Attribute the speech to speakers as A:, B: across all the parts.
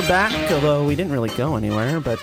A: back, although we didn't really go anywhere, but...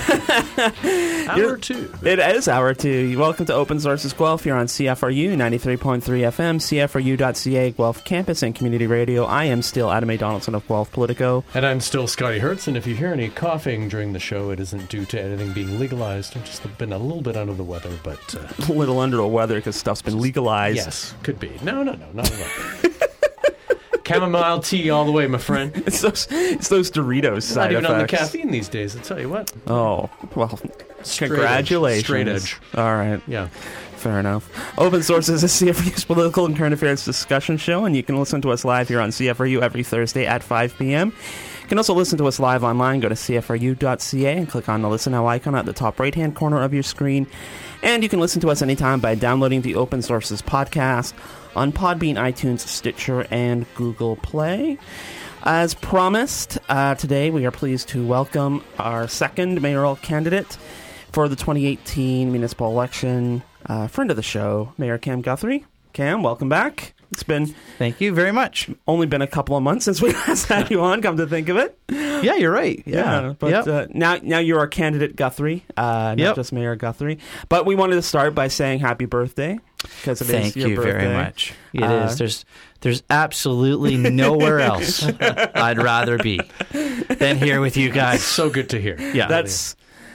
B: Hour 2.
A: It is Hour 2. Welcome to Open Sources Guelph. You're on CFRU 93.3 FM, CFRU.ca, Guelph Campus and Community Radio. I am still Adam A. Donaldson of Guelph Politico.
B: And I'm still Scotty Hertz, and if you hear any coughing during the show, it isn't due to anything being legalized. I've just been a little bit under the weather, but...
A: A little under the weather because stuff's been legalized.
B: Yes, could be. No, not at all. Chamomile tea all the way, my friend.
A: It's those Doritos side
B: Not even
A: effects.
B: on the caffeine these days, I'll tell you what.
A: Oh, well,
B: Straight
A: congratulations.
B: Straight edge.
A: All right.
B: Yeah.
A: Fair enough. Open Sources is CFRU's political and current affairs discussion show, and you can listen to us live here on CFRU every Thursday at 5 p.m. You can also listen to us live online. Go to CFRU.ca and click on the Listen Now icon at the top right-hand corner of your screen. And you can listen to us anytime by downloading the Open Sources podcast on Podbean, iTunes, Stitcher, and Google Play. As promised, today we are pleased to welcome our second mayoral candidate for the 2018 municipal election, friend of the show, Mayor Cam Guthrie. Cam, welcome back. It's been...
C: Thank you very much.
A: Only been a couple of months since we last had you on, come to think of it.
C: Yeah, you're right. Yeah.
A: But now you're our candidate Guthrie, not just Mayor Guthrie. But we wanted to start by saying happy birthday. Because it
C: Thank
A: is your
C: you
A: birthday.
C: very much. It is. There's absolutely nowhere else I'd rather be than here with you guys.
B: So good to hear.
C: Yeah.
A: That's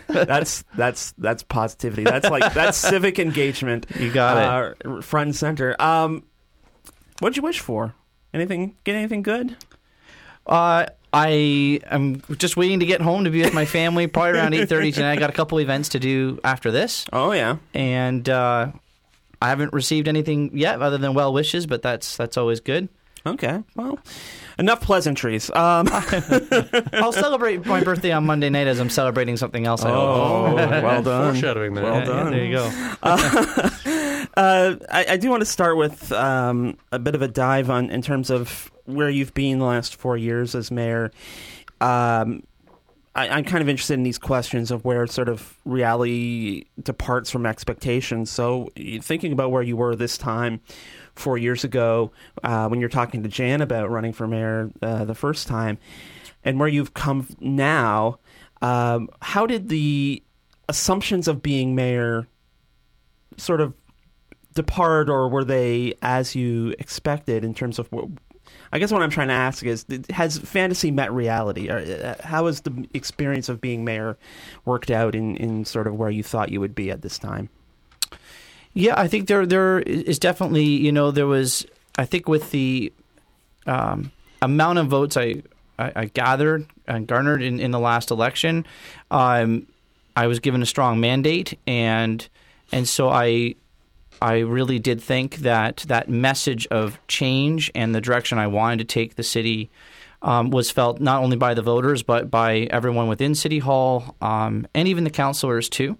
A: positivity. That's civic engagement.
C: You got
A: it. Front and center. What'd you wish for? Get anything good?
C: I am just waiting to get home to be with my family, probably around 8:30 tonight. I got a couple events to do after this.
A: Oh, yeah.
C: And I haven't received anything yet other than well wishes, but that's always good.
A: Okay, well, enough pleasantries.
C: I'll celebrate my birthday on Monday night as I'm celebrating something else.
A: Well done.
B: Foreshadowing there.
A: Well done.
C: There you go.
A: I do want to start with a bit of a dive in terms of where you've been the last 4 years as mayor. I'm kind of interested in these questions of where sort of reality departs from expectations. So thinking about where you were this time 4 years ago when you're talking to Jan about running for mayor the first time and where you've come now, how did the assumptions of being mayor sort of depart, or were they as you expected in terms of I guess what I'm trying to ask is, has fantasy met reality? How has the experience of being mayor worked out in sort of where you thought you would be at this time?
C: Yeah, I think there is definitely, there was, I think with the amount of votes I gathered and garnered in the last election, I was given a strong mandate, and so I really did think that message of change and the direction I wanted to take the city was felt not only by the voters but by everyone within City Hall and even the councillors too.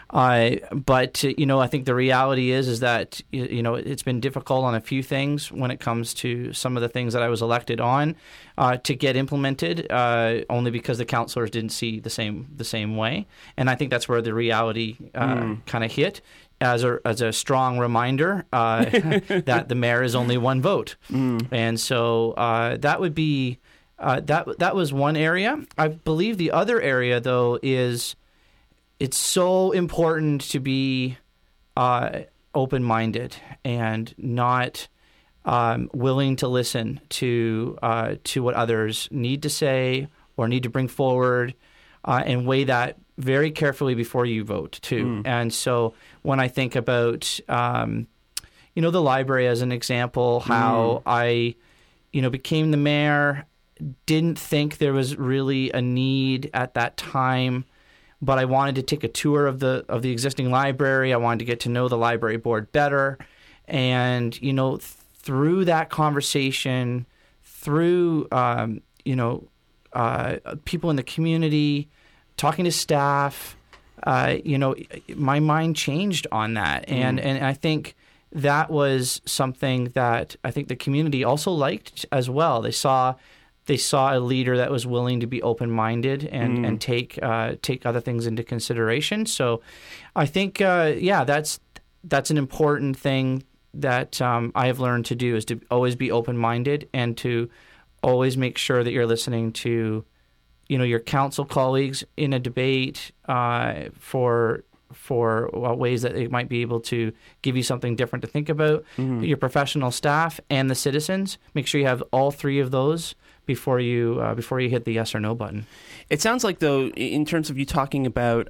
C: But I think the reality is that it's been difficult on a few things when it comes to some of the things that I was elected on to get implemented, only because the councillors didn't see the same way, and I think that's where the reality kind of hit. As a strong reminder that the mayor is only one vote, and so that would be that was one area. I believe the other area, though, is it's so important to be open-minded and not willing to listen to what others need to say or need to bring forward, and weigh that very carefully before you vote too. And so when I think about the library as an example, how I became the mayor, didn't think there was really a need at that time, but I wanted to take a tour of the existing library. I wanted to get to know the library board better, and through that conversation, through people in the community, talking to staff, my mind changed on that. And I think that was something that I think the community also liked as well. They saw a leader that was willing to be open-minded and take other things into consideration. So I think, that's an important thing that I have learned to do, is to always be open-minded and to always make sure that you're listening to your council colleagues in a debate for ways that they might be able to give you something different to think about. Your professional staff and the citizens. Make sure you have all three of those before you hit the yes or no button.
A: It sounds like, though, in terms of you talking about,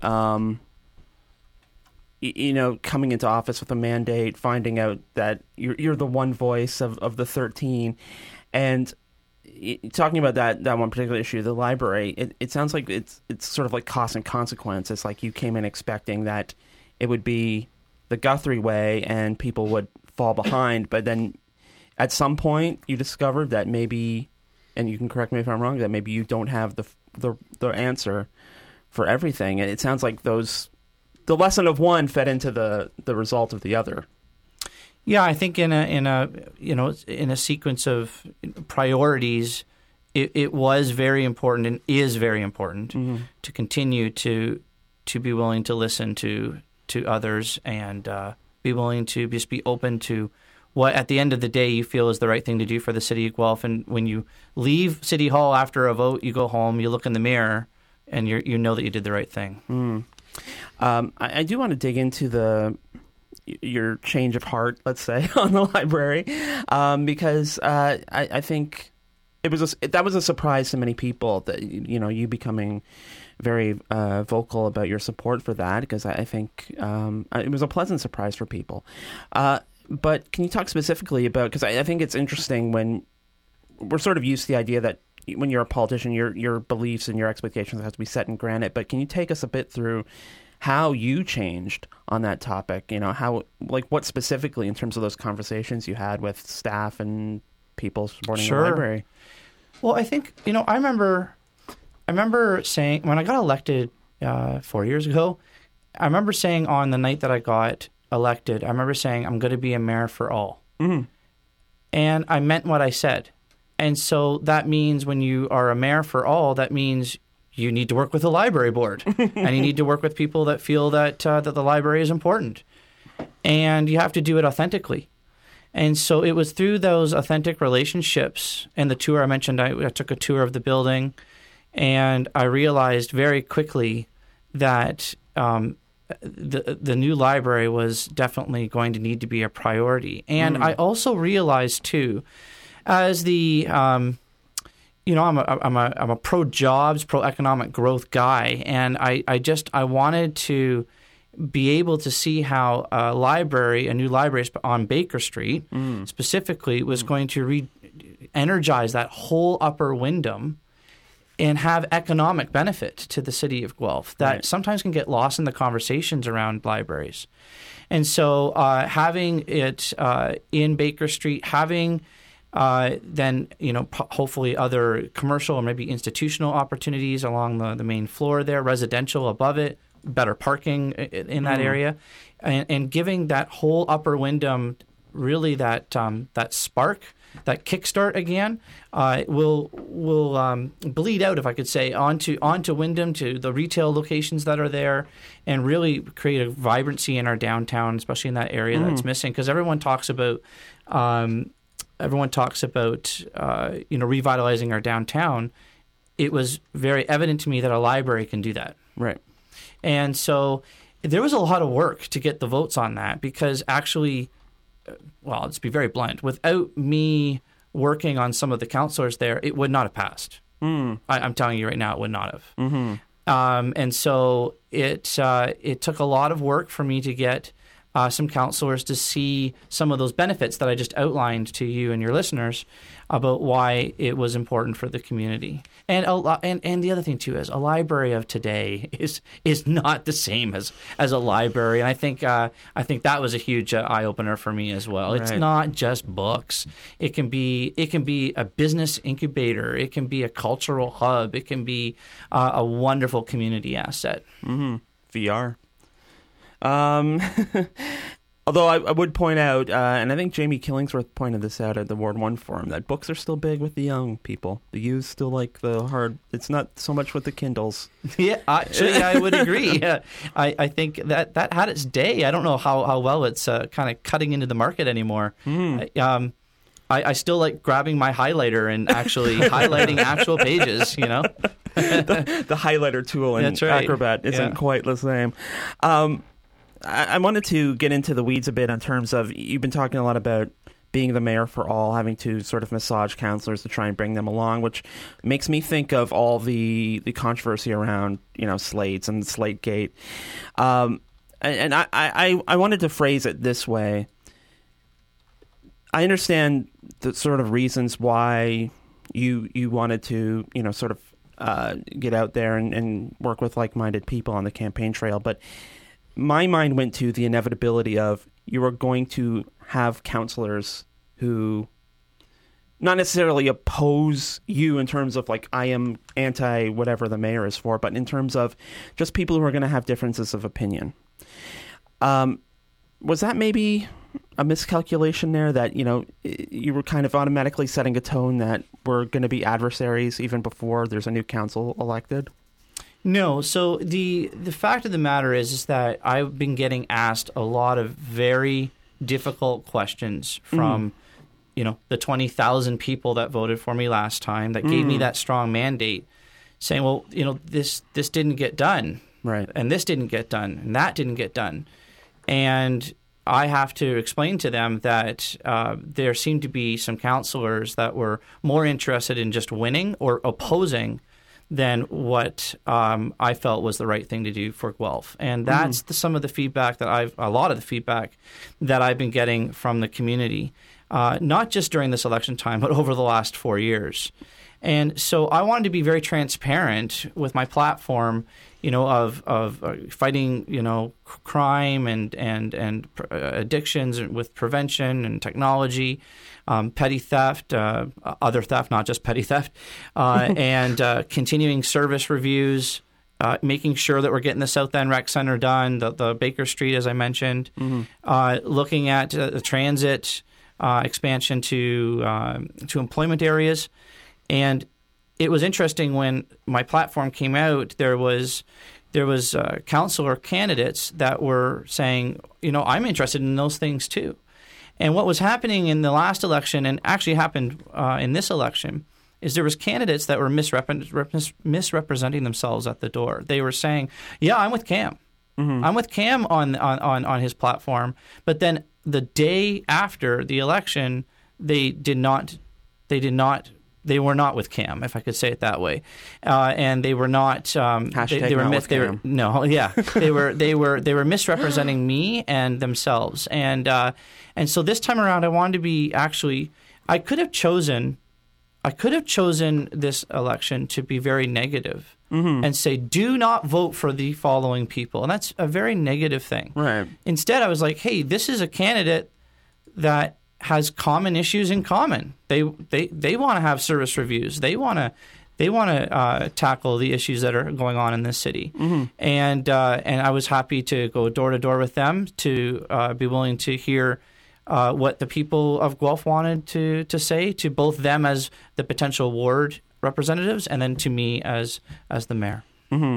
A: coming into office with a mandate, finding out that you're the one voice of the 13, and talking about that one particular issue, the library, it sounds like it's sort of like cost and consequence. It's like you came in expecting that it would be the Guthrie way and people would fall behind, but then at some point you discovered that maybe, and you can correct me if I'm wrong, that maybe you don't have the answer for everything. And it sounds like the lesson of one fed into the result of the other.
C: Yeah, I think in a sequence of priorities, it was very important and is very important to continue to be willing to listen to others and be willing to just be open to what at the end of the day you feel is the right thing to do for the city of Guelph. And when you leave City Hall after a vote, you go home, you look in the mirror, and you know that you did the right thing.
A: I do want to dig into your change of heart, let's say, on the library, because I think that was a surprise to many people, that you becoming very vocal about your support for that, because I think it was a pleasant surprise for people. But can you talk specifically about, because I think it's interesting when we're sort of used to the idea that when you're a politician, your beliefs and your expectations have to be set in granite. But can you take us a bit through how you changed on that topic? What specifically in terms of those conversations you had with staff and people supporting the library?
C: Well, I think, I remember saying, when I got elected 4 years ago, I remember saying on the night that I got elected, I remember saying, I'm going to be a mayor for all. Mm-hmm. And I meant what I said. And so that means when you are a mayor for all, that means you need to work with the library board and you need to work with people that feel that the library is important. And you have to do it authentically. And so it was through those authentic relationships and the tour I mentioned. I took a tour of the building, and I realized very quickly that the new library was definitely going to need to be a priority. And I also realized too, as the I'm a pro jobs, pro economic growth guy, and I wanted to be able to see how a new library on Baker Street specifically was going to re-energize that whole Upper Wyndham and have economic benefit to the city of Guelph that sometimes can get lost in the conversations around libraries. And so having it in Baker Street, having then, hopefully other commercial or maybe institutional opportunities along the main floor there, residential above it, better parking in that area, and giving that whole Upper Wyndham really that spark, that kickstart again, will bleed out, if I could say, onto Wyndham, to the retail locations that are there, and really create a vibrancy in our downtown, especially in that area that's missing. Because everyone talks about revitalizing our downtown. It was very evident to me that a library can do that.
A: Right.
C: And so there was a lot of work to get the votes on that, because actually, well, let's be very blunt, without me working on some of the councillors there, it would not have passed. I'm telling you right now, it would not have. Mm-hmm. And so it took a lot of work for me to get some councillors to see some of those benefits that I just outlined to you and your listeners about why it was important for the community. And the other thing too is a library of today is not the same as a library. And I think that was a huge eye opener for me as well. Right. It's not just books. It can be a business incubator. It can be a cultural hub. It can be a wonderful community asset.
A: Mm-hmm. VR. Although I would point out, and I think Jamie Killingsworth pointed this out at the Ward 1 forum, that books are still big with the young people. The youth still like the hard. It's not so much with the Kindles.
C: Yeah, actually, I would agree. Yeah. I think that had its day. I don't know how well it's kind of cutting into the market anymore. I still like grabbing my highlighter and actually highlighting actual pages, you know?
A: The highlighter tool in Acrobat isn't quite the same. I wanted to get into the weeds a bit in terms of, you've been talking a lot about being the mayor for all, having to sort of massage councillors to try and bring them along, which makes me think of all the controversy around, you know, slates and Slategate. And I wanted to phrase it this way. I understand the sort of reasons why you wanted to, you know, sort of get out there and work with like-minded people on the campaign trail, but my mind went to the inevitability of you are going to have councillors who not necessarily oppose you in terms of like, I am anti whatever the mayor is for, but in terms of just people who are going to have differences of opinion. Was that maybe a miscalculation there, that, you know, you were kind of automatically setting a tone that we're going to be adversaries even before there's a new council elected?
C: No. So the fact of the matter is that I've been getting asked a lot of very difficult questions from, you know, the 20,000 people that voted for me last time, that gave me that strong mandate, saying, well, you know, this didn't get done.
A: Right.
C: And this didn't get done, and that didn't get done. And I have to explain to them that there seemed to be some councillors that were more interested in just winning or opposing than what I felt was the right thing to do for Guelph. And that's some of the feedback that a lot of the feedback that I've been getting from the community, not just during this election time, but over the last 4 years. And so I wanted to be very transparent with my platform, you know, of fighting, you know, crime and addictions with prevention and technology, petty theft, other theft, not just petty theft, and continuing service reviews, making sure that we're getting the South End Rec Center done, the Baker Street, as I mentioned, looking at the transit expansion to employment areas. And it was interesting when my platform came out, there was councillor candidates that were saying, you know, I'm interested in those things too. And what was happening in the last election, and actually happened in this election, is there was candidates that were misrepresenting themselves at the door. They were saying, yeah, I'm with Cam. I'm with Cam on his platform. But then the day after the election, they were not with Cam, if I could say it that way, and they were not. They were misrepresenting me and themselves, and so this time around, I wanted to be I could have chosen this election to be very negative and say, do not vote for the following people, and that's a very negative thing.
A: Right. Instead,
C: I was like, hey, this is a candidate that has common issues in common. They want to have service reviews. They want to tackle the issues that are going on in this city. And I was happy to go door to door with them, to be willing to hear what the people of Guelph wanted to say, to both them as the potential ward representatives and then to me as the mayor.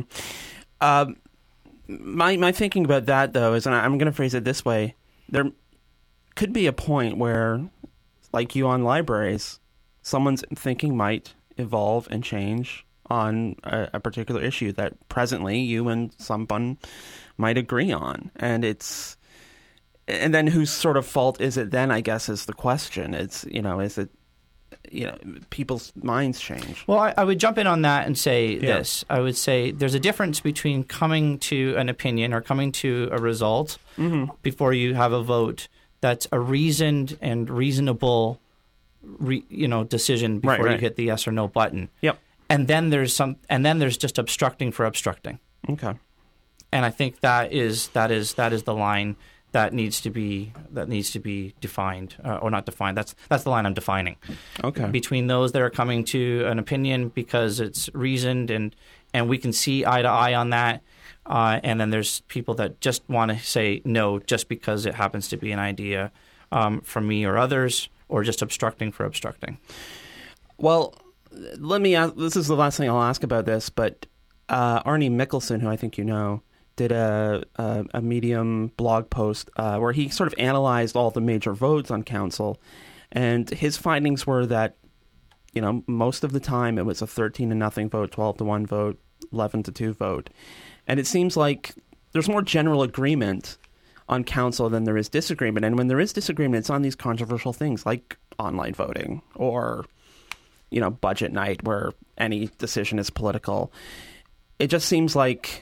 A: My thinking about that, though, is, and I'm going to phrase it this way, there could be a point where, like you on libraries, someone's thinking might evolve and change on a particular issue that presently you and someone might agree on. And then whose sort of fault is it then, I guess, is the question. Is it, people's minds change?
C: Well, I would jump in on that and say this. I would say there's a difference between coming to an opinion or coming to a result before you have a vote that's a reasoned and reasonable, decision before you hit the yes or no button.
A: Yep.
C: And then there's just obstructing for obstructing.
A: Okay.
C: And I think that is the line that needs to be defined or not defined. That's the line I'm defining.
A: Okay.
C: Between those that are coming to an opinion because it's reasoned and we can see eye to eye on that. And then there's people that just want to say no just because it happens to be an idea from me or others, or just obstructing for obstructing.
A: Well, let me ask, this is the last thing I'll ask about this, but Arnie Mickelson, who I think you know, did a Medium blog post where he sort of analyzed all the major votes on council And his findings were that, most of the time it was a 13-0 vote, 12-1 vote, 11-2 vote. And it seems like there's more general agreement on council than there is disagreement. And when there is disagreement, it's on these controversial things like online voting or, budget night where any decision is political. It just seems like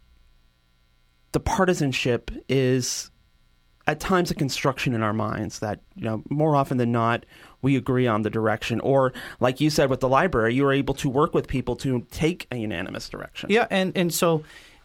A: the partisanship is at times a construction in our minds that, more often than not, we agree on the direction. Or like you said with the library, you were able to work with people to take a unanimous direction.
C: Yeah. And so,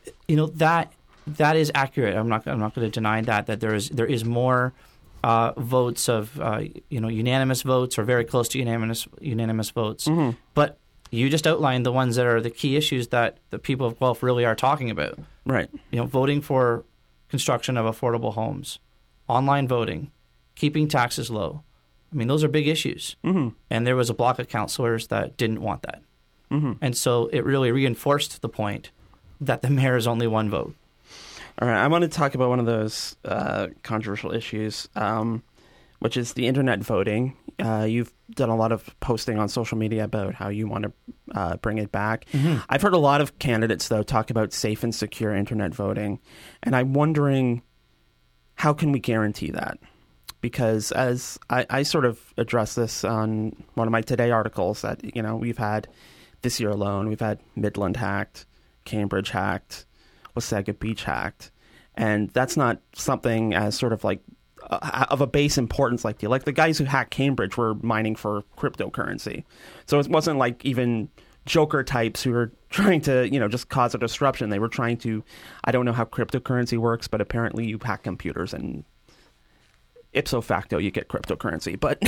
C: that is accurate. I'm not going to deny that there is more votes of unanimous votes or very close to unanimous votes. Mm-hmm. But you just outlined the ones that are the key issues that the people of Guelph really are talking about.
A: Right.
C: Voting for construction of affordable homes, online voting, keeping taxes low. I mean, those are big issues. Mm-hmm. And there was a block of councillors that didn't want that. Mm-hmm. And so it really reinforced the point that the mayor is only one vote.
A: All right, I want to talk about one of those controversial issues, which is the internet voting. You've done a lot of posting on social media about how you want to bring it back. Mm-hmm. I've heard a lot of candidates, though, talk about safe and secure internet voting. And I'm wondering, how can we guarantee that? Because as I sort of addressed this on one of my Today articles that, we've had this year alone, we've had Midland hacked, Cambridge hacked, Wasaga Beach hacked. And that's not something as sort of like of a base importance like the guys who hacked Cambridge were mining for cryptocurrency. So it wasn't like even joker types who were trying to, just cause a disruption. They were trying to, I don't know how cryptocurrency works, but apparently you hack computers and ipso facto you get cryptocurrency. But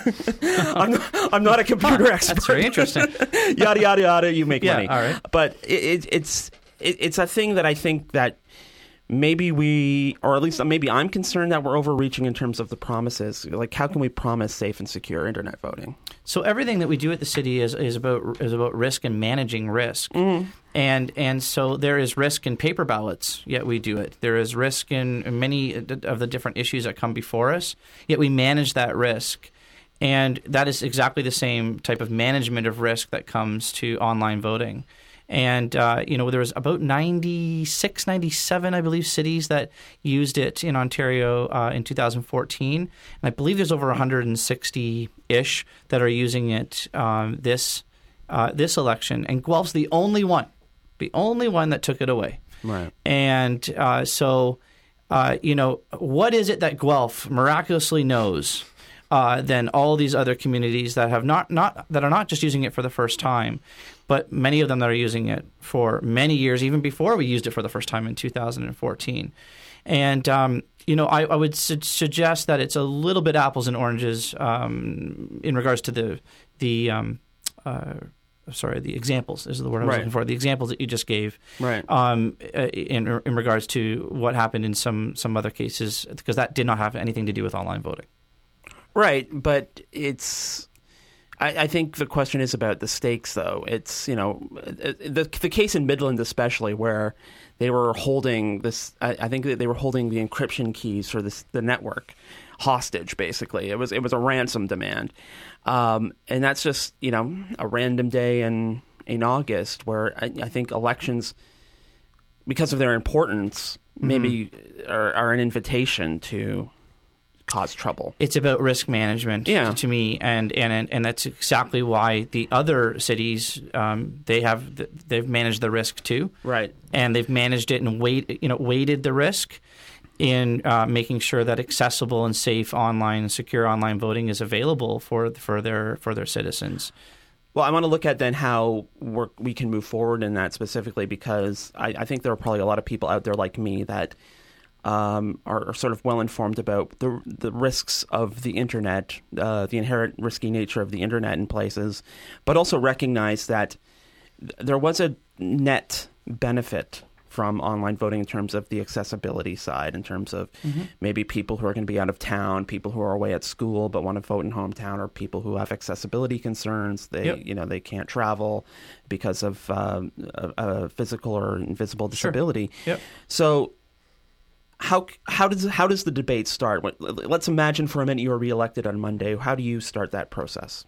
A: I'm not a computer expert.
C: That's very interesting.
A: Yada, yada, yada, you make money.
C: All right.
A: But it's a thing that I think that maybe we, or at least maybe I'm concerned that we're overreaching in terms of the promises. Like, how can we promise safe and secure internet voting?
C: So everything that we do at the city is about risk and managing risk. Mm-hmm. And so there is risk in paper ballots, yet we do it. There is risk in many of the different issues that come before us, yet we manage that risk. And that is exactly the same type of management of risk that comes to online voting. And, there was about 96, 97, I believe, cities that used it in Ontario in 2014. And I believe there's over 160-ish that are using it this election. And Guelph's the only one that took it away.
A: Right.
C: And what is it that Guelph miraculously knows than all these other communities that have not that are not just using it for the first time, but many of them that are using it for many years, even before we used it for the first time in 2014. And I would suggest that it's a little bit apples and oranges in regards to the examples is the word I was looking for. The examples that you just gave,
A: right?
C: In regards to what happened in some other cases, because that did not have anything to do with online voting.
A: Right, but it's. I think the question is about the stakes, though. It's the case in Midland, especially, where they were holding this. I think that they were holding the encryption keys for the network hostage. Basically, it was a ransom demand, and that's just a random day in August where I think elections, because of their importance, maybe are an invitation to cause trouble.
C: It's about risk management to me, and that's exactly why the other cities they've managed the risk too,
A: right? And
C: they've managed it and weighted the risk in making sure that accessible and safe online, secure online voting is available for their citizens.
A: Well, I want to look at then how we can move forward in that specifically, because I think there are probably a lot of people out there like me that are sort of well informed about the risks of the internet, the inherent risky nature of the internet in places, but also recognize that there was a net benefit from online voting in terms of the accessibility side, in terms of maybe people who are going to be out of town, people who are away at school but want to vote in hometown, or people who have accessibility concerns. They can't travel because of a physical or invisible disability.
C: Sure. Yep.
A: So how does the debate start? Let's imagine for a minute you are reelected on Monday. How do you start that process?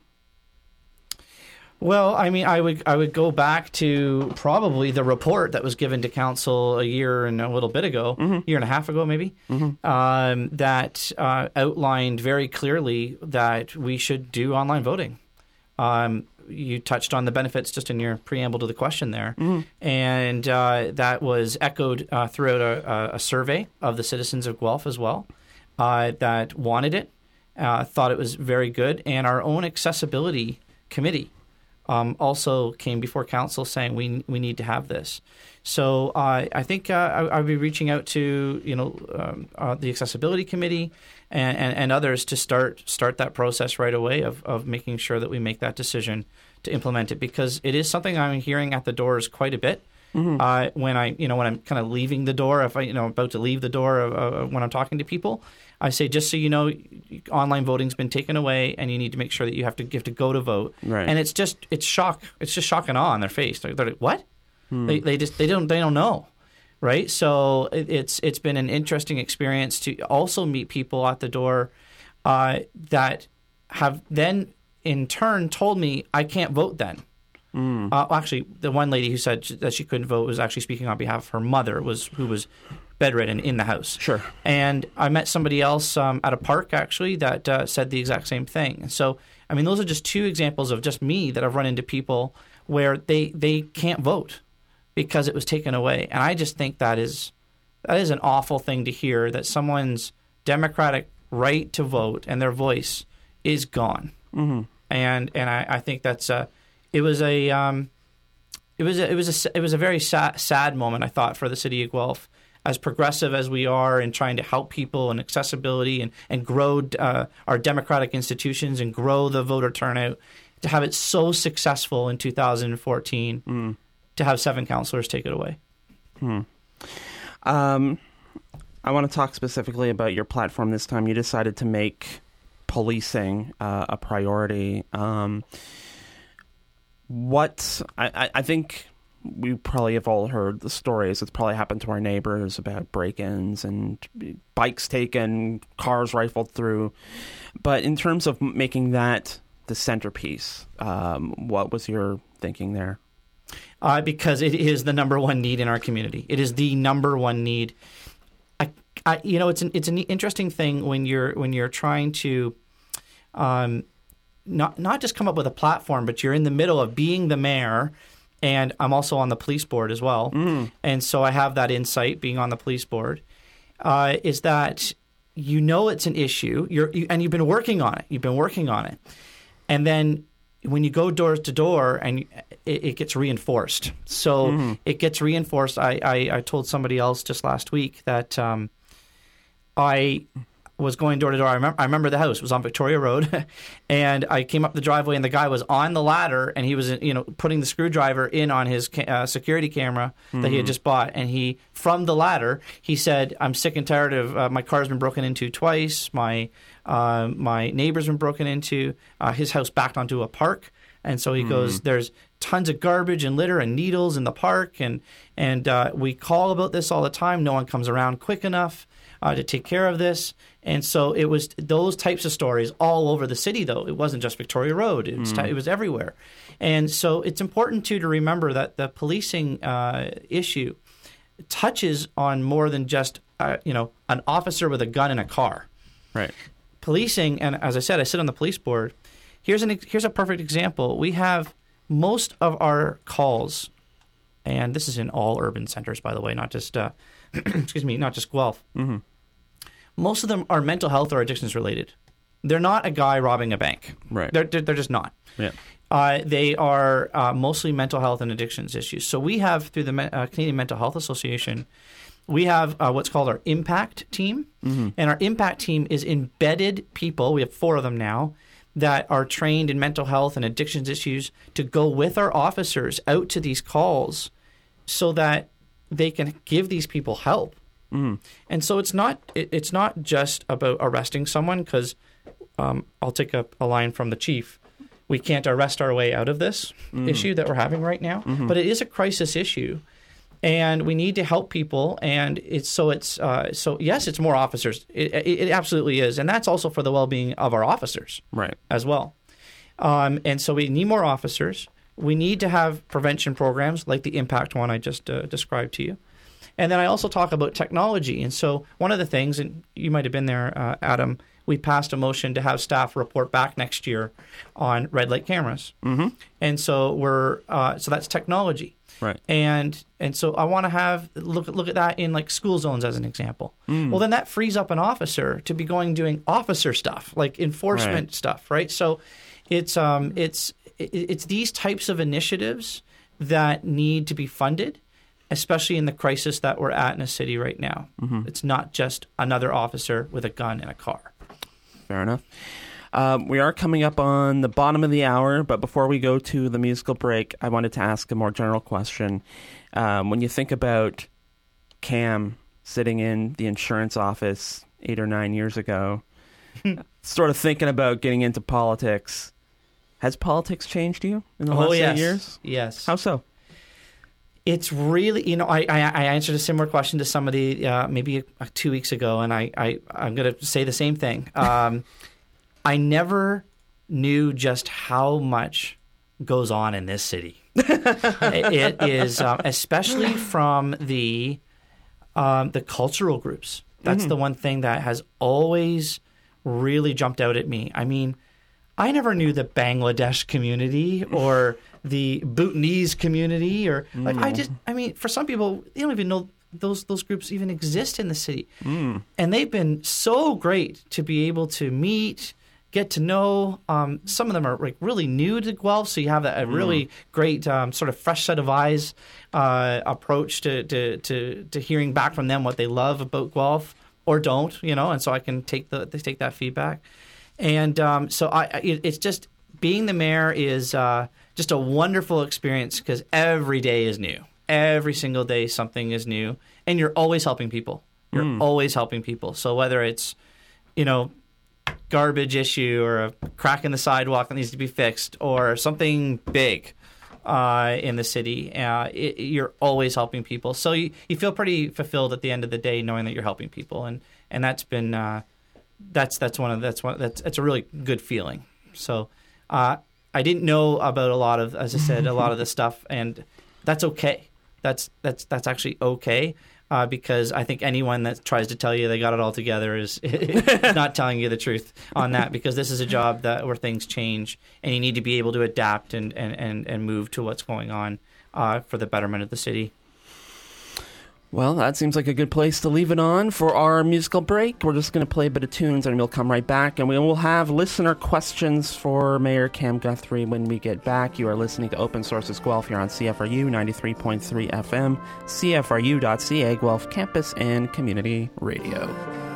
C: Well, I mean, I would go back to probably the report that was given to council a year and a little bit ago, year and a half ago maybe, that outlined very clearly that we should do online voting. You touched on the benefits just in your preamble to the question there, and that was echoed throughout a survey of the citizens of Guelph as well that wanted it, thought it was very good, and our own accessibility committee also came before council saying we need to have this. So I think I'll be reaching out to the accessibility committee and others to start that process right away of making sure that we make that decision to implement it, because it is something I'm hearing at the doors quite a bit. When I'm kind of leaving the door, if about to leave the door when I'm talking to people, I say, just so you know, online voting's been taken away, and you need to make sure that you have to go to vote. Right. And it's just shock and awe on their face. They're like, what? They don't know, right? So it's been an interesting experience to also meet people at the door that have then in turn told me I can't vote then. Actually, the one lady who said that she couldn't vote was actually speaking on behalf of her mother, who was bedridden in the house. Sure. And I met somebody else at a park, actually, that said the exact same thing. And so, I mean, those are just two examples of just me that I've run into people where they can't vote because it was taken away. And I just think that is an awful thing to hear, that someone's democratic right to vote and their voice is gone. And I think that's it was a very sad moment, I thought, for the city of Guelph, as progressive as we are in trying to help people and accessibility and grow our democratic institutions and grow the voter turnout, to have it so successful in 2014, to have 7 councillors take it away.
A: I want to talk specifically about your platform this time. You decided to make policing a priority. I think we probably have all heard the stories. It's probably happened to our neighbors about break-ins and bikes taken, cars rifled through. But in terms of making that the centerpiece, what was your thinking there?
C: Because it is the number one need in our community. It is the number one need. It's an interesting thing when you're trying to not just come up with a platform, but you're in the middle of being the mayor, and I'm also on the police board as well. And so I have that insight being on the police board, is that it's an issue, and you've been working on it. And then when you go door to door, and it gets reinforced. So it gets reinforced. I told somebody else just last week that I was going door to door. I remember the house. It was on Victoria Road, and I came up the driveway, and the guy was on the ladder, and he was, putting the screwdriver in on his security camera that he had just bought. And from the ladder, he said, "I'm sick and tired of my car's been broken into twice. My neighbor's been broken into. His house backed onto a park." And so he goes, "There's tons of garbage and litter and needles in the park, and we call about this all the time. No one comes around quick enough to take care of this." And so it was those types of stories all over the city, though. It wasn't just Victoria Road. It was everywhere. And so it's important, too, to remember that the policing issue touches on more than just, an officer with a gun in a car.
A: Right.
C: Policing, and as I said, I sit on the police board. Here's a perfect example. We have most of our calls, and this is in all urban centers, by the way, not just not just Guelph. Most of them are mental health or addictions related. They're not a guy robbing a bank. Right. They're just not. Yeah. They are mostly mental health and addictions issues. So we have, through the Canadian Mental Health Association, we have what's called our Impact Team. And our Impact Team is embedded people. We have 4 of them now that are trained in mental health and addictions issues to go with our officers out to these calls so that they can give these people help. And so it's not just about arresting someone, because I'll take a line from the chief. We can't arrest our way out of this issue that we're having right now, but it is a crisis issue. And we need to help people, and so yes, it's more officers. It absolutely is, and that's also for the well-being of our officers,
A: Right.
C: as well. And so we need more officers. We need to have prevention programs like the Impact one I just described to you. And then I also talk about technology. And so one of the things, and you might have been there, Adam, we passed a motion to have staff report back next year on red light cameras.
A: Mm-hmm.
C: And so so that's technology.
A: Right.
C: And so I want to have look at that in like school zones as an example. Well, then that frees up an officer to be doing officer stuff, like enforcement stuff, right? So it's these types of initiatives that need to be funded, especially in the crisis that we're at in a city right now. Mm-hmm. It's not just another officer with a gun in a car.
A: Fair enough. We are coming up on the bottom of the hour, but before we go to the musical break, I wanted to ask a more general question. When you think about Cam sitting in the insurance office 8 or 9 years ago, sort of thinking about getting into politics, has politics changed you in the last 8 years?
C: Yes.
A: How so?
C: It's really, I answered a similar question to somebody maybe 2 weeks ago, and I'm going to say the same thing. I never knew just how much goes on in this city. It is, especially from the cultural groups. That's the one thing that has always really jumped out at me. I mean, I never knew the Bangladesh community or the Bhutanese community, or for some people, they don't even know those groups even exist in the city. And they've been so great to be able to meet, get to know. Some of them are like really new to Guelph, so you have a really great sort of fresh set of eyes approach to hearing back from them what they love about Guelph or don't, and so I can take that feedback. And so it's just being the mayor is just a wonderful experience because every day is new. Every single day something is new, and you're always helping people. You're always helping people. So whether it's garbage issue or a crack in the sidewalk that needs to be fixed or something big in the city, you're always helping people. So you feel pretty fulfilled at the end of the day knowing that you're helping people, and that's been that's a really good feeling. So I didn't know about a lot of, as I said, a lot of the stuff, and that's okay. That's actually okay. Because I think anyone that tries to tell you they got it all together is not telling you the truth on that, because this is a job where things change and you need to be able to adapt and move to what's going on for the betterment of the city.
A: Well, that seems like a good place to leave it on for our musical break. We're just going to play a bit of tunes and we'll come right back, and we will have listener questions for Mayor Cam Guthrie when we get back. You are listening to Open Sources Guelph here on CFRU 93.3 FM, CFRU.ca, Guelph Campus and Community Radio.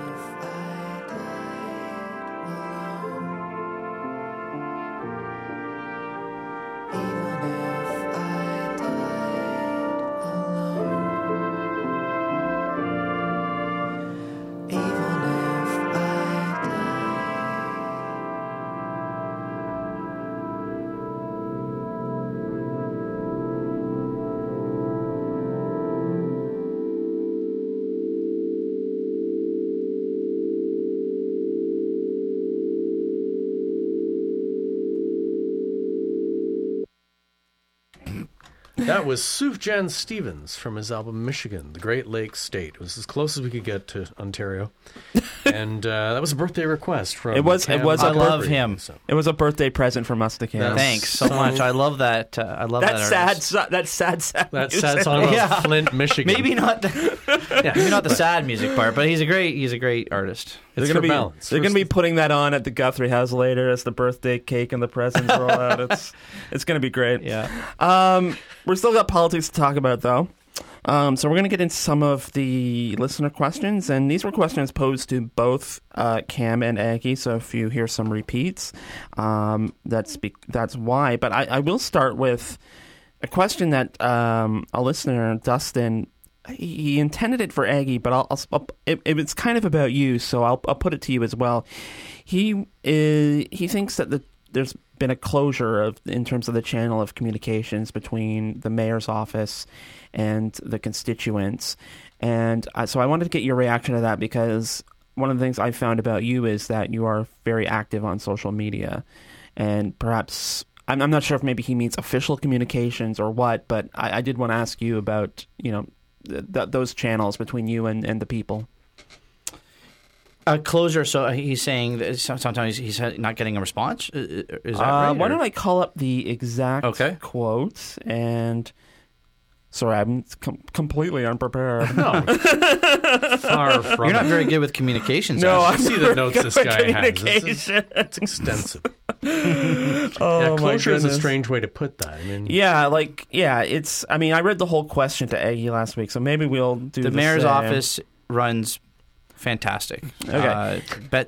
B: That was Sufjan Stevens from his album Michigan, the Great Lakes State. It was as close as we could get to Ontario. And that was a birthday request from Cam.
C: I love him.
B: So.
A: It was a birthday present from us to Cam.
C: Thanks so much. I love that. I love that.
A: That sad
B: song about Flint, Michigan.
C: Maybe not the sad music part, but he's a great artist.
A: They're going to be putting that on at the Guthrie House later as the birthday cake and the presents roll out. It's going to be great.
C: Yeah.
A: We're still got politics to talk about, though. So we're going to get into some of the listener questions, and these were questions posed to both Cam and Aggie. So if you hear some repeats, that's why. But I will start with a question that a listener, Dustin, he intended it for Aggie, but it's kind of about you, so I'll put it to you as well. He thinks that there's been a closure in terms of the channel of communications between the mayor's office and the constituents. And so I wanted to get your reaction to that, because one of the things I found about you is that you are very active on social media. And perhaps, I'm not sure if maybe he means official communications or what, but I did want to ask you about, those channels between you and the people.
C: Closure. So he's saying that sometimes he's not getting a response. Is that right?
A: Why don't I call up the exact quote? And sorry, I'm completely unprepared.
B: No, far from.
C: You're not very good with communications.
A: No,
B: I see the notes this guy has. It's extensive. Closure is a strange way to put that. I mean,
A: it's. I mean, I read the whole question to Aggie last week, so maybe we'll do the
C: mayor's
A: same.
C: office runs. Fantastic.
A: Okay.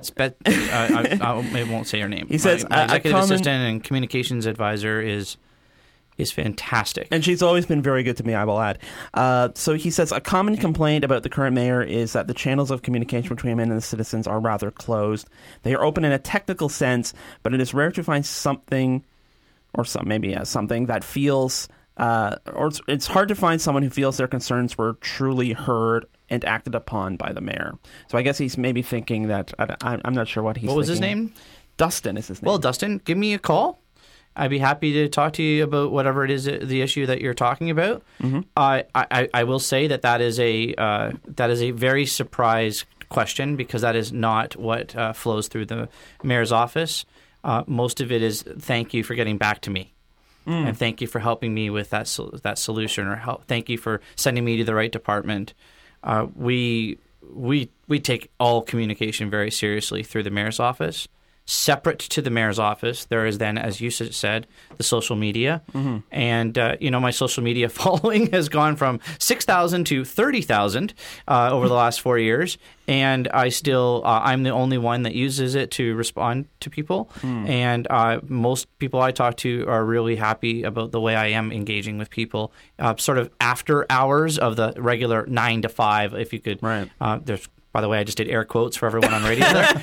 C: I won't say her name.
A: He says,
C: my executive assistant and communications advisor is fantastic.
A: And she's always been very good to me, I will add. So he says, a common complaint about the current mayor is that the channels of communication between him and the citizens are rather closed. They are open in a technical sense, but it is rare to find something that feels, or it's hard to find someone who feels their concerns were truly heard and acted upon by the mayor. So I guess he's maybe thinking that, I'm not sure what he's thinking.
C: What was his name?
A: Dustin is his name.
C: Well, Dustin, give me a call. I'd be happy to talk to you about whatever it is, the issue that you're talking about. Mm-hmm. I will say that is a very surprise question, because that is not what flows through the mayor's office. Most of it is thank you for getting back to me. And thank you for helping me with that solution, or thank you for sending me to the right department. We take all communication very seriously through the mayor's office. Separate to the mayor's office, there is then, as you said, the social media. Mm-hmm. And, my social media following has gone from 6,000 to 30,000 over the last 4 years. And I'm the only one that uses it to respond to people. And most people I talk to are really happy about the way I am engaging with people, sort of after hours of the regular 9 to 5, if you could. Right. There's By the way, I just did air quotes for everyone on radio there,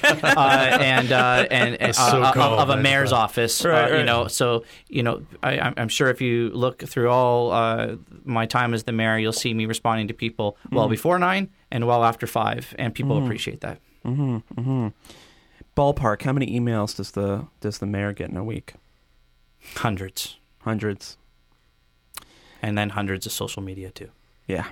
C: of a mayor's office. Right. So I'm sure if you look through all my time as the mayor, you'll see me responding to people well before 9 and well after 5, and people appreciate that.
A: Mm-hmm. Mm-hmm. Ballpark, how many emails does the mayor get in a week?
C: Hundreds, and then hundreds of social media too.
A: Yeah.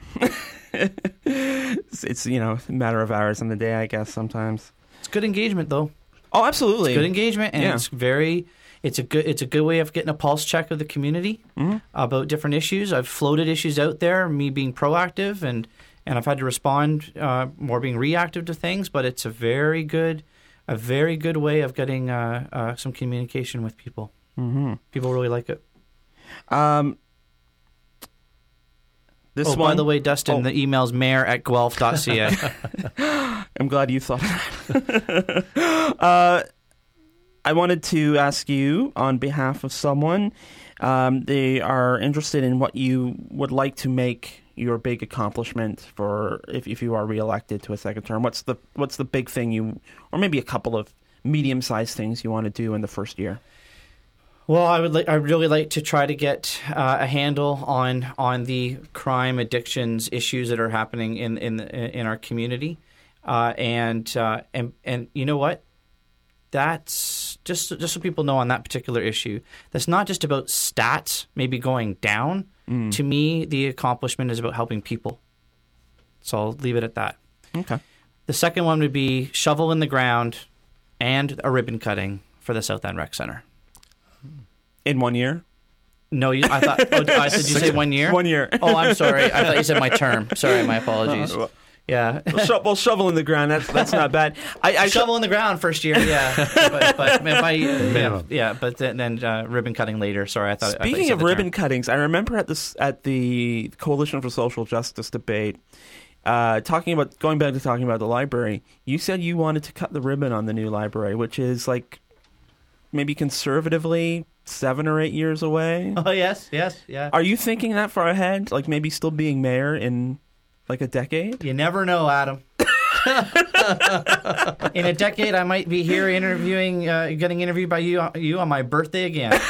A: It's a matter of hours in the day, I guess, sometimes.
C: It's good engagement, though.
A: Oh, absolutely.
C: It's good engagement, and it's a good way of getting a pulse check of the community about different issues. I've floated issues out there, me being proactive, and I've had to respond more being reactive to things, but it's a very good way of getting some communication with people. Mm-hmm. People really like it. By the way, Dustin, the email's mayor@guelph.ca.
A: I'm glad you thought of that. I wanted to ask you on behalf of someone. They are interested in what you would like to make your big accomplishment for if you are reelected to a second term. What's the big thing or maybe a couple of medium-sized things you want to do in the first year?
C: Well, I'd really like to try to get a handle on the crime, addictions issues that are happening in our community, and you know what? That's just so people know on that particular issue. That's not just about stats maybe going down. To me, the accomplishment is about helping people. So I'll leave it at that.
A: Okay.
C: The second one would be shovel in the ground and a ribbon cutting for the South End Rec Center.
A: In 1 year?
C: No, I thought. Did you say 1 year?
A: 1 year.
C: Oh, I'm sorry. I thought you said my term. Sorry, my apologies. Yeah.
A: Well, shovel in the ground. That's not bad.
C: I shovel in the ground first year. Yeah. But then ribbon cutting later. Sorry, I thought.
A: Speaking of ribbon cuttings, I remember at the Coalition for Social Justice debate, talking about the library. You said you wanted to cut the ribbon on the new library, which is like maybe conservatively 7 or 8 years away.
C: Oh, yes, yeah.
A: Are you thinking that far ahead? Like maybe still being mayor in like a decade?
C: You never know, Adam. In a decade, I might be here getting interviewed by you on my birthday again.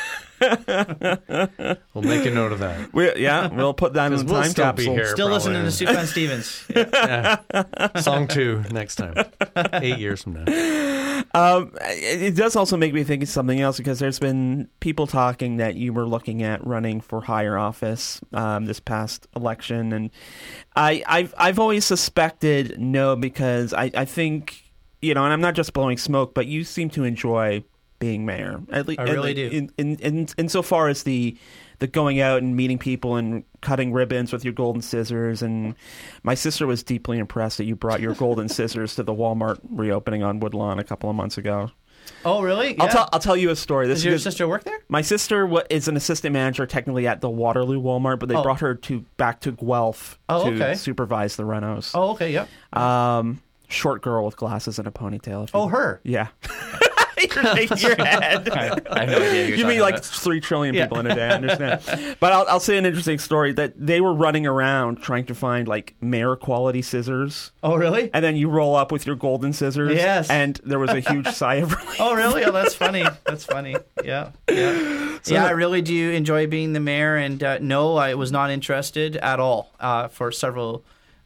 B: We'll make a note of that.
A: We'll put that in the time capsule.
C: Still listening to Sufjan Stevens. Yeah.
B: Song 2 next time. 8 years from now.
A: It does also make me think of something else, because there's been people talking that you were looking at running for higher office this past election, and I've always suspected no, because I think, and I'm not just blowing smoke, but you seem to enjoy being mayor.
C: I really do.
A: Insofar as the going out and meeting people and cutting ribbons with your golden scissors, and my sister was deeply impressed that you brought your golden scissors to the Walmart reopening on Woodlawn a couple of months ago.
C: Oh, really? Yeah.
A: I'll tell you a story.
C: Does your sister work there?
A: My sister is an assistant manager technically at the Waterloo Walmart, but they brought her back to Guelph to supervise the renos.
C: Oh, okay, yeah.
A: Short girl with glasses and a ponytail.
C: Her?
A: Yeah. You're shaking your head.
C: I have no idea.
A: You mean like 3 trillion people in a day, I understand. But I'll say an interesting story, that they were running around trying to find like mayor quality scissors.
C: Oh, really?
A: And then you roll up with your golden scissors.
C: Yes.
A: And there was a huge sigh of relief.
C: Oh, really? Oh, that's funny. That's funny. Yeah. So I really do enjoy being the mayor, and no, I was not interested at all for several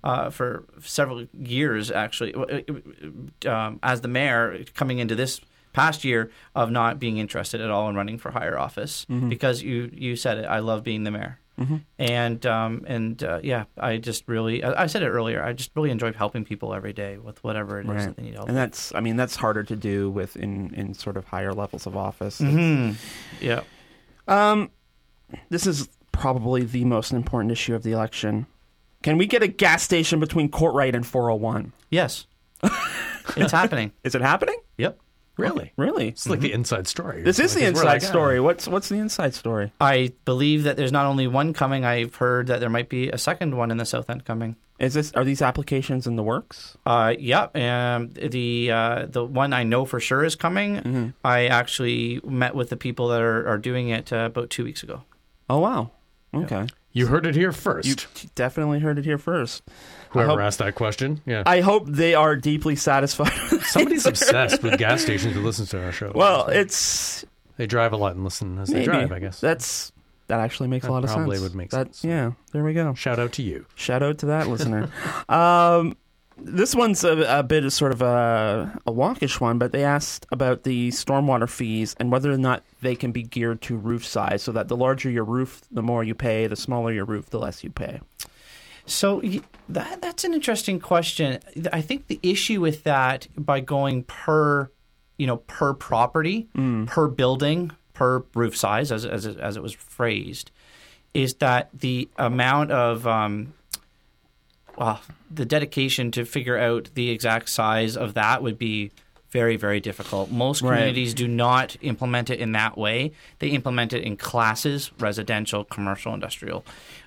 C: years, actually, as the mayor, coming into this past year, of not being interested at all in running for higher office, because you said it. I love being the mayor, and I just really, I said it earlier, I just really enjoy helping people every day with whatever it is that they need help.
A: And that's harder to do in sort of higher levels of office.
C: Yeah.
A: This is probably the most important issue of the election. Can we get a gas station between Courtright and 401?
C: Yes. It's happening.
A: Is it happening?
C: Yep.
B: Really?
A: Really?
B: It's like the inside story.
A: This is the inside story. What's the inside story?
C: I believe that there's not only one coming. I've heard that there might be a second one in the South End coming.
A: Are these applications in the works?
C: Yeah. The one I know for sure is coming. I actually met with the people that are doing it about 2 weeks ago.
A: Oh, wow. Okay.
C: Yeah.
B: You heard it here first.
A: You definitely heard it here first.
B: Whoever asked that question. Yeah.
A: I hope they are deeply satisfied.
B: Somebody's obsessed with gas stations who listens to our show.
A: Well,
B: they drive a lot and listen as they drive, I guess.
A: That actually makes a lot of sense.
B: Probably would make sense.
A: Yeah, there we go.
B: Shout out to you.
A: Shout out to that listener. This one's a bit of sort of a wonkish one, but they asked about the stormwater fees and whether or not they can be geared to roof size, so that the larger your roof, the more you pay, the smaller your roof, the less you pay.
C: So that's an interesting question. I think the issue with that, by going per property, per building, per roof size, as it was phrased, is that the amount of the dedication to figure out the exact size of that would be very, very difficult. Most communities do not implement it in that way. They implement it in classes: residential, commercial, industrial.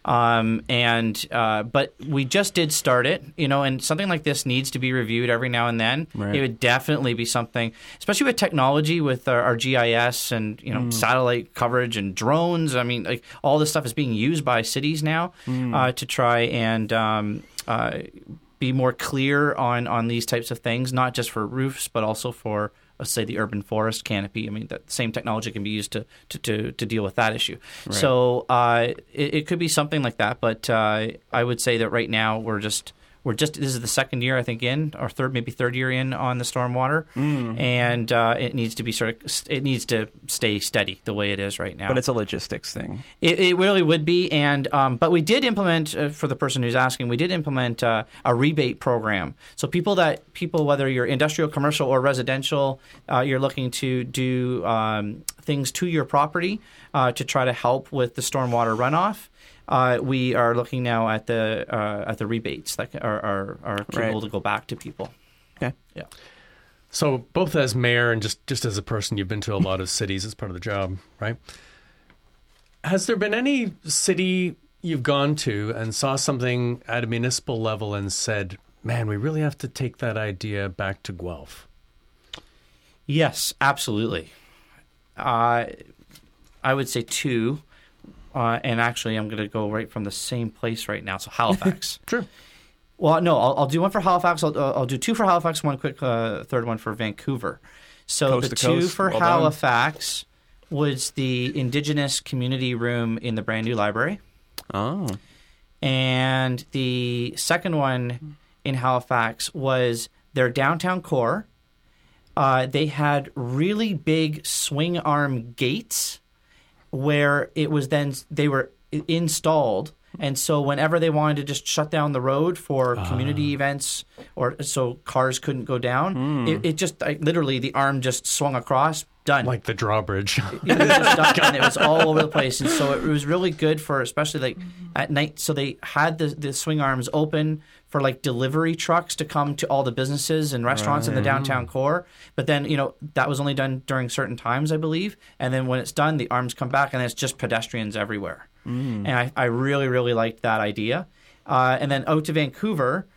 C: But we just did start it, and something like this needs to be reviewed every now and then. Right. It would definitely be something, especially with technology, with our GIS and satellite coverage and drones. I mean, like, all this stuff is being used by cities now to try and be more clear on these types of things, not just for roofs, but also for, let's say, the urban forest canopy. I mean, that same technology can be used to deal with that issue. Right. So it could be something like that, but I would say that right now we're just this is the second year, I think, or third year in on the stormwater, and it needs to stay steady the way it is right now.
A: But it's a logistics thing.
C: It really would be, and but we did implement, for the person who's asking, we did implement a rebate program. So people, whether you're industrial, commercial, or residential, you're looking to do things to your property to try to help with the stormwater runoff. We are looking now at the rebates that are able to go back to people.
A: Okay.
C: Yeah.
B: So both as mayor and just as a person, you've been to a lot of cities as part of the job, right? Has there been any city you've gone to and saw something at a municipal level and said, man, we really have to take that idea back to Guelph?
C: Yes, absolutely. I would say two. And actually, I'm going to go right from the same place right now. So Halifax.
B: Sure.
C: Well, no, I'll do one for Halifax. I'll do two for Halifax, one quick third one for Vancouver. So
A: Coast
C: the
A: to
C: two
A: coast.
C: for
A: Well done.
C: Halifax was the Indigenous Community Room in the brand new library.
A: Oh.
C: And the second one in Halifax was their downtown core. They had really big swing arm gates where it was then they were installed. And so whenever they wanted to just shut down the road for community events or so cars couldn't go down, it just literally the arm just swung across, done.
B: Like the drawbridge.
C: It was just done, and it was all over the place. And so it was really good for especially like at night. So they had the swing arms open for like delivery trucks to come to all the businesses and restaurants in the downtown core. But then, that was only done during certain times, I believe. And then when it's done, the arms come back and it's just pedestrians everywhere. And I really, really liked that idea. And then out to Vancouver,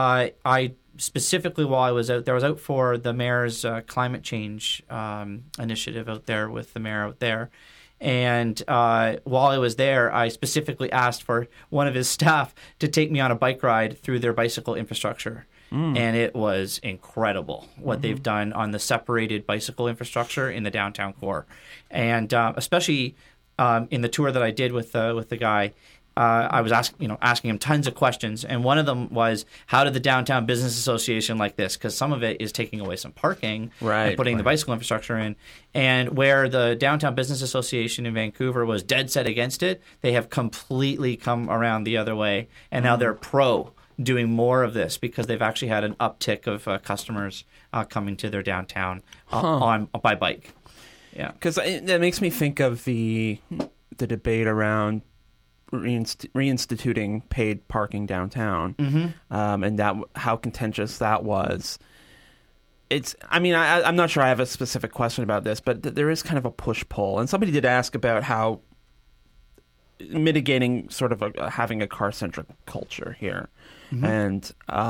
C: I specifically while I was out there, I was out for the mayor's climate change initiative out there with the mayor out there. And while I was there, I specifically asked for one of his staff to take me on a bike ride through their bicycle infrastructure. And it was incredible what they've done on the separated bicycle infrastructure in the downtown core. And especially in the tour that I did with the guy, I was asking him tons of questions, and one of them was, how did the Downtown Business Association like this? Because some of it is taking away some parking and putting the bicycle infrastructure in. And where the Downtown Business Association in Vancouver was dead set against it, they have completely come around the other way, and now they're pro doing more of this because they've actually had an uptick of customers coming to their downtown by bike. Yeah,
A: because that makes me think of the debate around reinstituting paid parking downtown, and that how contentious that was. I'm not sure I have a specific question about this, but there is kind of a push-pull. And somebody did ask about how mitigating sort of having a car-centric culture here. And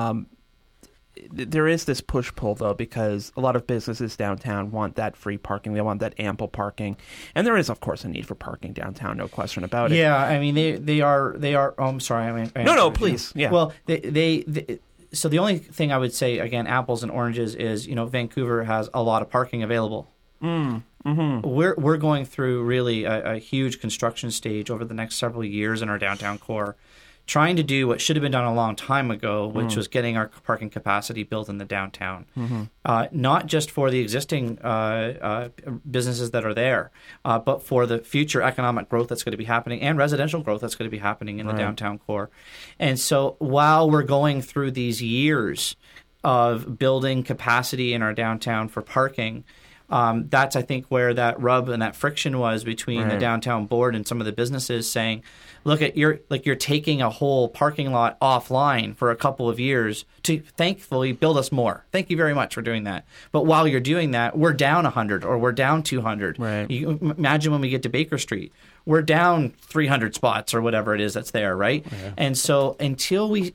A: there is this push-pull, though, because a lot of businesses downtown want that free parking. They want that ample parking. And there is, of course, a need for parking downtown, no question about it.
C: Yeah, I mean, they are. Oh, I'm sorry.
A: No, please. Yeah.
C: Well, so the only thing I would say, again, apples and oranges, is, Vancouver has a lot of parking available. We're going through really a huge construction stage over the next several years in our downtown core, trying to do what should have been done a long time ago, which was getting our parking capacity built in the downtown. Not just for the existing businesses that are there, but for the future economic growth that's going to be happening and residential growth that's going to be happening in the downtown core. And so while we're going through these years of building capacity in our downtown for parking, that's, I think, where that rub and that friction was between the downtown board and some of the businesses saying, look, you're taking a whole parking lot offline for a couple of years to thankfully build us more. Thank you very much for doing that. But while you're doing that, we're down 100 or we're down 200. Right. You imagine when we get to Baker Street, we're down 300 spots or whatever it is that's there, right? Yeah. And so until we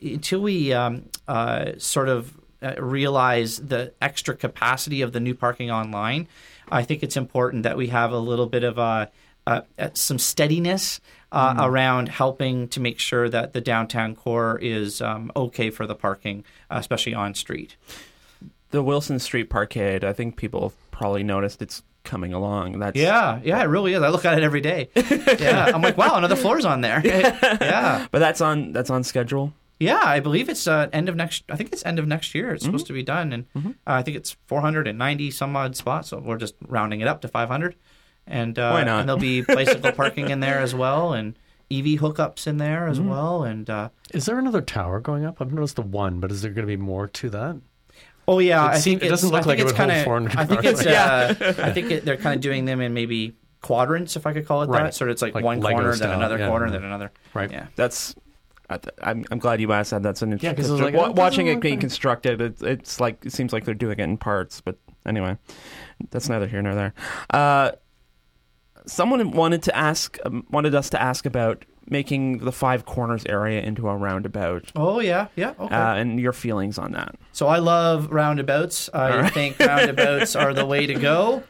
C: sort of realize the extra capacity of the new parking online, I think it's important that we have a little bit of some steadiness around helping to make sure that the downtown core is okay for the parking, especially on street.
A: The Wilson Street Parkade, I think people have probably noticed it's coming along.
C: Yeah, it really is. I look at it every day. Yeah, I'm like, wow, another floor's on there. Yeah,
A: but that's on schedule.
C: Yeah, I believe it's end of next. I think it's end of next year. It's supposed to be done, and I think it's 490 some odd spots. So we're just rounding it up to 500. And
A: why not?
C: And there'll be bicycle parking in there as well, and EV hookups in there as well. And
B: is there another tower going up? I've noticed the one, but is there going to be more to that?
C: Oh yeah,
B: it doesn't look like it would hold 400 cars.
C: I think it's. I think they're kind of doing them in maybe quadrants, if I could call it that. So it's like one corner, then another corner, then another.
B: Right.
C: Yeah.
A: That's. I'm glad you asked that. That's an interesting.
B: Like,
A: watching it being constructed, it seems like they're doing it in parts. But anyway, that's neither here nor there. Someone wanted us to ask about making the Five Corners area into a roundabout.
C: Oh yeah, okay.
A: And your feelings on that.
C: So I love roundabouts. I think roundabouts are the way to go.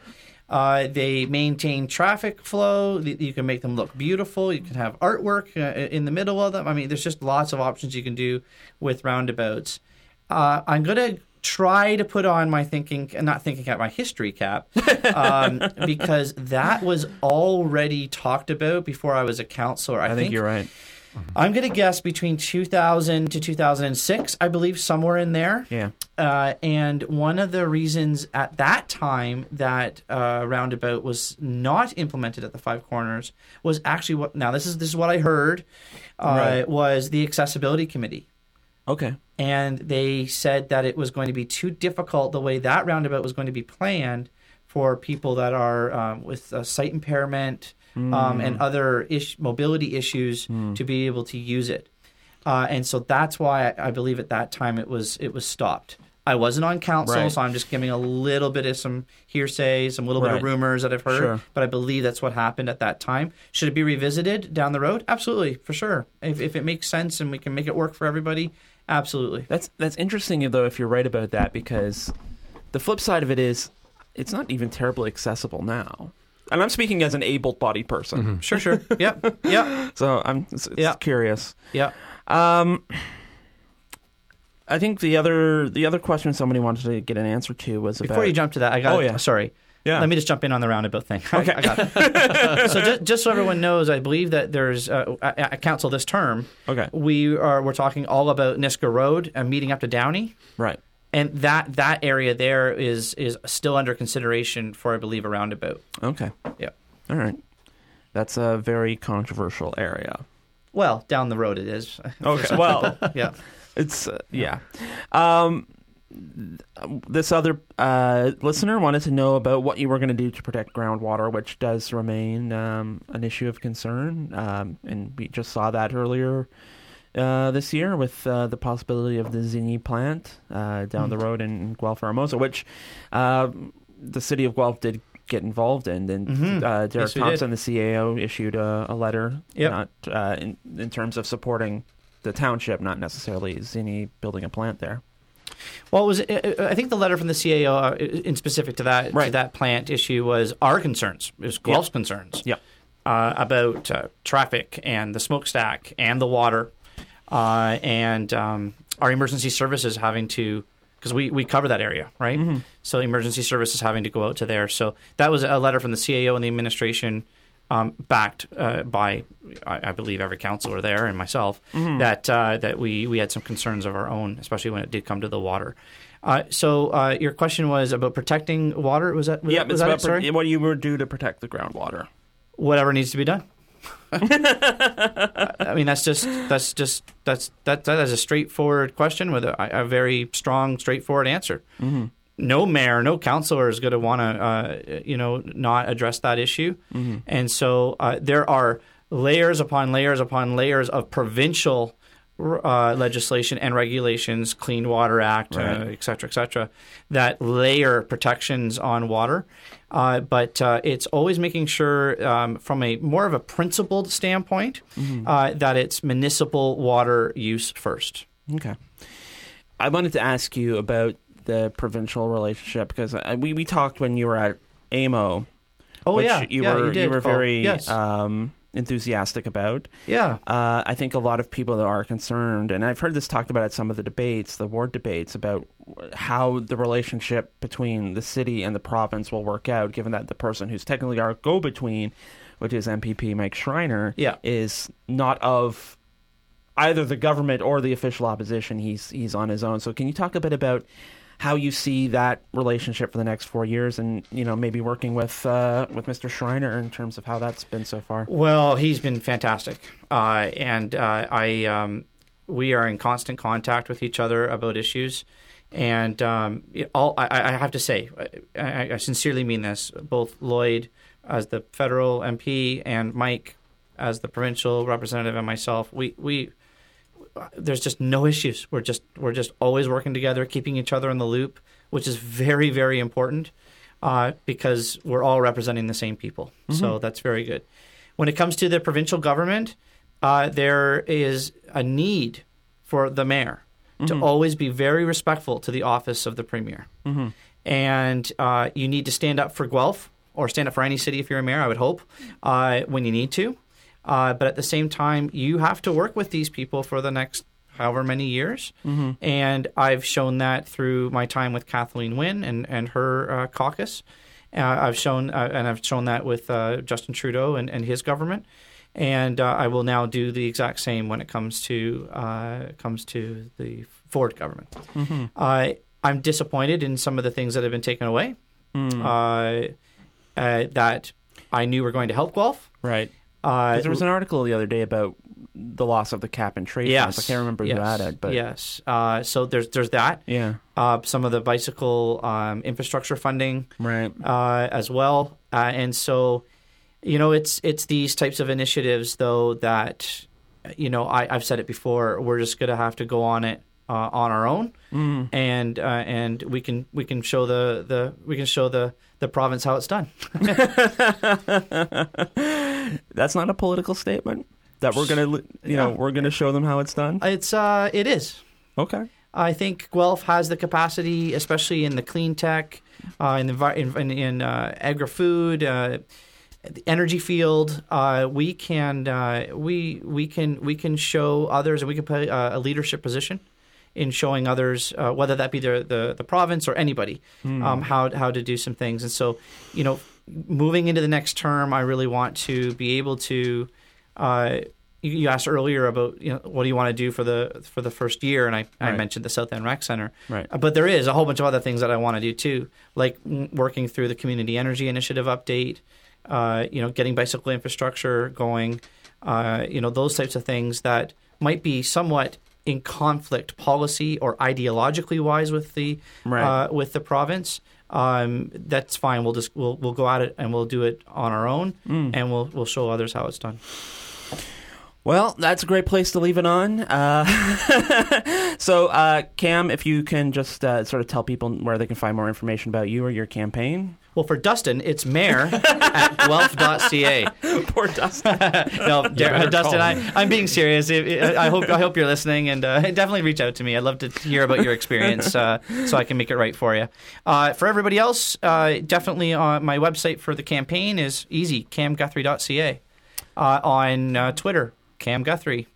C: They maintain traffic flow. You can make them look beautiful. You can have artwork in the middle of them. I mean, there's just lots of options you can do with roundabouts. I'm going to try to put on my not thinking cap, my history cap, because that was already talked about before I was a councillor.
A: I think you're right.
C: I'm going to guess between 2000 to 2006, I believe, somewhere in there.
A: Yeah.
C: And one of the reasons at that time that roundabout was not implemented at the Five Corners was actually this is what I heard, was the Accessibility Committee.
A: Okay. And
C: they said that it was going to be too difficult the way that roundabout was going to be planned for people that are with sight impairment and other mobility issues to be able to use it. And so that's why I believe at that time it was stopped. I wasn't on council, so I'm just giving a little bit of some hearsay, some little bit of rumors that I've heard. But I believe that's what happened at that time. Should it be revisited down the road? Absolutely, for sure. If it makes sense and we can make it work for everybody, absolutely.
A: That's interesting, though, if you're right about that, because the flip side of it is it's not even terribly accessible now. And I'm speaking as an able-bodied person.
C: Mm-hmm. Sure. Yep.
A: So I'm curious.
C: Yeah.
A: I think the other question somebody wanted to get an answer to was about...
C: Before you jump to that, I got sorry. Yeah. Let me just jump in on the roundabout thing.
A: Okay.
C: I got it. So just so everyone knows, I believe that there's at council this term.
A: Okay.
C: We're talking all about Niska Road and meeting up to Downey.
A: Right.
C: And that area there is still under consideration for, I believe, a roundabout.
A: Okay.
C: Yeah.
A: All right. That's a very controversial area.
C: Well, down the road it is.
A: Okay. Well,
C: yeah.
A: It's yeah. This other listener wanted to know about what you were going to do to protect groundwater, which does remain an issue of concern, and we just saw that earlier this year with the possibility of the Zini plant down the road in Guelph-Hermosa, which the city of Guelph did get involved in. And Derek Thompson, the CAO, issued a letter not in terms of supporting the township, not necessarily Zini building a plant there.
C: Well, I think the letter from the CAO, in specific to that to that plant issue, was our concerns. It was Guelph's concerns about traffic and the smokestack and the water, and our emergency services having to, because we cover that area, right? Mm-hmm. So emergency services having to go out to there. So that was a letter from the CAO and the administration, backed by, I believe, every councillor there and myself, that we had some concerns of our own, especially when it did come to the water. So your question was about protecting water. Was that it?
A: What you would do to protect the groundwater?
C: Whatever needs to be done. I mean, that is a straightforward question with a very strong, straightforward answer. Mm-hmm. No mayor, no councillor is going to want to, not address that issue. Mm-hmm. And so there are layers upon layers upon layers of provincial legislation and regulations, Clean Water Act, et cetera, that layer protections on water. But it's always making sure from a more of a principled standpoint that it's municipal water use first.
A: Okay. I wanted to ask you about the provincial relationship, because we talked when you were at AMO.
C: Oh,
A: you were very enthusiastic about.
C: Yeah.
A: I think a lot of people that are concerned, and I've heard this talked about at some of the debates, the ward debates, about how the relationship between the city and the province will work out, given that the person who's technically our go-between, which is MPP Mike Schreiner, is not of either the government or the official opposition. He's on his own. So can you talk a bit about how you see that relationship for the next 4 years, and maybe working with Mr. Schreiner in terms of how that's been so far?
C: Well, he's been fantastic, and we are in constant contact with each other about issues. And I have to say, I sincerely mean this. Both Lloyd, as the federal MP, and Mike, as the provincial representative, and myself, we there's just no issues. We're just always working together, keeping each other in the loop, which is very, very important because we're all representing the same people. Mm-hmm. So that's very good. When it comes to the provincial government, there is a need for the mayor to always be very respectful to the office of the premier. Mm-hmm. And you need to stand up for Guelph or stand up for any city if you're a mayor, I would hope, when you need to. But at the same time, you have to work with these people for the next however many years. Mm-hmm. And I've shown that through my time with Kathleen Wynne and her caucus. I've shown that with Justin Trudeau and his government. And I will now do the exact same when it comes to the Ford government. Mm-hmm. I'm disappointed in some of the things that have been taken away that I knew were going to help Guelph.
A: Right. There was an article the other day about the loss of the cap and trade funds. I can't remember who had it. But
C: yes. So there's that.
A: Yeah.
C: Some of the bicycle infrastructure funding.
A: Right.
C: As well. And so, it's these types of initiatives, though, that, I've said it before, we're just going to have to go on it on our own, and we can show the province how it's done.
A: That's not a political statement. That we're gonna show them how it's done.
C: It is.
A: Okay.
C: I think Guelph has the capacity, especially in the clean tech, in agri-food, the energy field. We can show others, and we can play a leadership position in showing others, whether that be the province or anybody, how to do some things. And so, moving into the next term, I really want to be able to. You asked earlier about what do you want to do for the first year, and I mentioned the South End Rec Center.
A: Right.
C: But there is a whole bunch of other things that I want to do too, like working through the Community Energy Initiative update. Getting bicycle infrastructure going. Those types of things that might be somewhat in conflict policy or ideologically wise with the province. That's fine. We'll go at it and we'll do it on our own, and we'll show others how it's done.
A: Well, that's a great place to leave it on. So, Cam, if you can just sort of tell people where they can find more information about you or your campaign.
C: Well, for Dustin, it's mayor@guelph.ca.
A: Poor Dustin.
C: No, Dustin, I'm being serious. I hope you're listening, and definitely reach out to me. I'd love to hear about your experience so I can make it right for you. For everybody else, definitely my website for the campaign is easy, camguthrie.ca. On Twitter, Cam Guthrie.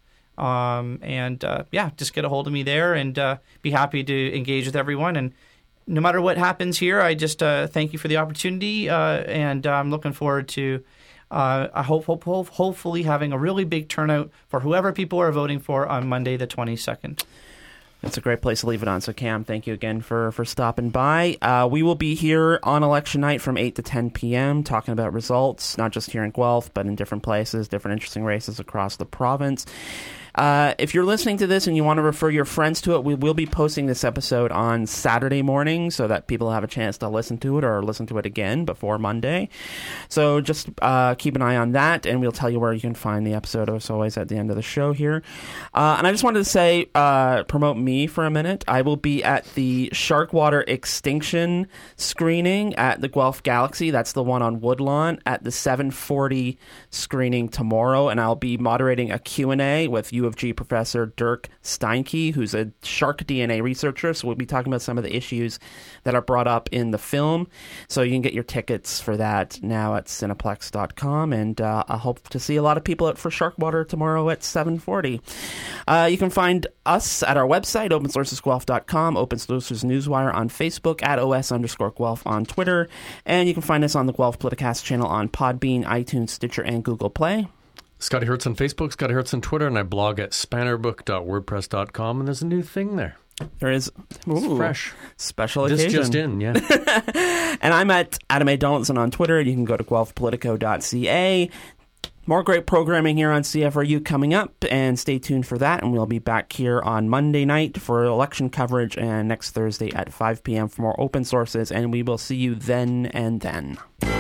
C: Just get a hold of me there and be happy to engage with everyone. And no matter what happens here, I just thank you for the opportunity, and I'm looking forward to hopefully having a really big turnout for whoever people are voting for on Monday the 22nd.
A: That's a great place to leave it on. So, Cam, thank you again for stopping by. We will be here on election night from 8 to 10 p.m. talking about results, not just here in Guelph, but in different places, different interesting races across the province. If you're listening to this and you want to refer your friends to it, we will be posting this episode on Saturday morning so that people have a chance to listen to it or listen to it again before Monday. So just keep an eye on that, and we'll tell you where you can find the episode, as always, at the end of the show here. And I just wanted to say, promote me for a minute. I will be at the Sharkwater Extinction screening at the Guelph Galaxy. That's the one on Woodlawn at the 7:40 screening tomorrow, and I'll be moderating a Q&A with U of G professor Dirk Steinke, who's a shark DNA researcher. So we'll be talking about some of the issues that are brought up in the film. So you can get your tickets for that now at Cineplex.com, and I hope to see a lot of people out for Sharkwater tomorrow at 7:40. You can find us at our website, opensourcesguelph.com, Open Sources Newswire on Facebook, at @OS_Guelph on Twitter, and you can find us on the Guelph Politicast channel on Podbean, iTunes, Stitcher, and Google Play.
B: Scotty Hertz on Facebook, Scotty Hertz on Twitter, and I blog at spannerbook.wordpress.com, and there's a new thing there.
A: There is.
B: It's fresh.
A: Special
B: this
A: occasion.
B: Just in, yeah.
A: And I'm at Adam A. Donaldson on Twitter. You can go to guelphpolitico.ca. More great programming here on CFRU coming up, and stay tuned for that. And we'll be back here on Monday night for election coverage, and next Thursday at 5 p.m. for more Open Sources. And we will see you then and then.